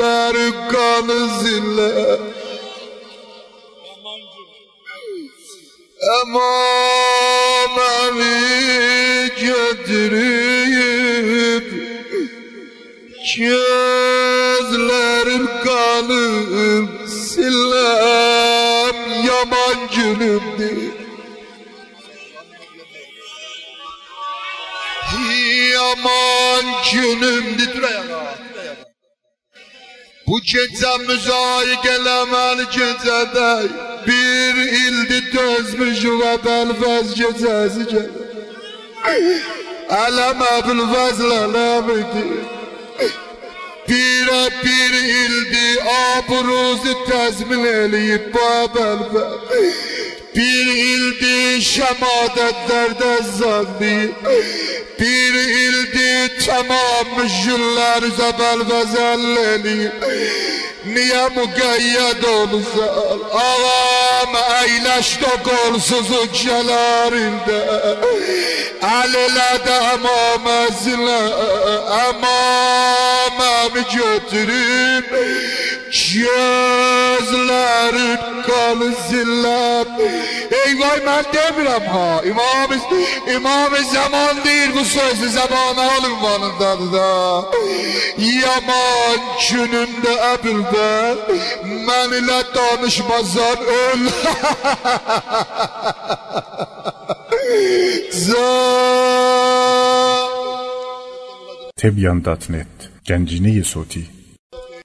gözləri qanı zillə. Amma məni götürüb gözlərim qanı zilləm. Yaman günümdür, yaman günümdür. Dur ayağa. Bu gecə müzayik eləməli gecədə bir ildir dözmüşüm əbəlvəz gecəsi gəlir. Ələm əbəlvəzl ələmidir. Bir ildir abruzu təzmin eləyib bu əbəlvəz. Bir ildir şəmadətlərdə zanniyib. Bir ildir tamam müşküllər zəbəlvəz ələliyib. Niyə müqəyyəd olursan? Ağam əyləşdə qolsuzu gələrində. Əl elədə əmaməzinə, əmaməmi götürüb gözlərin qanı zilləm. Eyvay, mən demirəm ha, İmam-ı Zaman deyir bu sözü, zamanı ünvanındadır da. Yaman günümdə əbülbər, mən ilə danışmazan öl. Tebyan.net Gəncini Yesoti